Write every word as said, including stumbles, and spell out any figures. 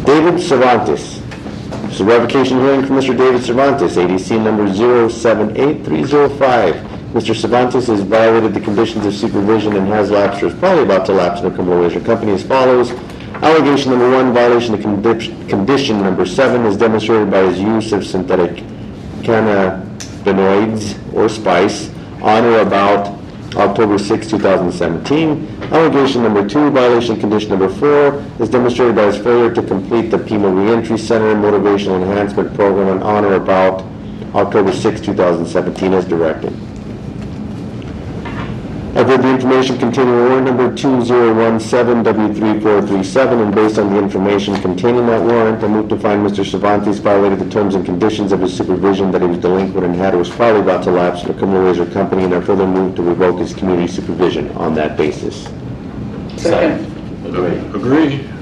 David Cervantes. This is a revocation hearing for Mister David Cervantes, A D C number zero seven eight three zero five. Mister Cervantes has violated the conditions of supervision and has lapsed or is probably about to lapse in a criminal wager company as follows. Allegation number one, violation of condi- condition number seven is demonstrated by his use of synthetic cannabinoids or spice on or about October sixth, two thousand seventeen. Allegation number two, violation of condition number four, is demonstrated by his failure to complete the Pima Reentry Center Motivational Enhancement Program on or about October sixth, two thousand seventeen as directed. I've read the information containing warrant number two zero one seven W three four three seven, and based on the information containing that warrant, I move to find Mister Cervantes violated the terms and conditions of his supervision, that he was delinquent and had or was probably about to lapse in a criminal wager company, and I further move to revoke his community supervision on that basis. Second. Agree.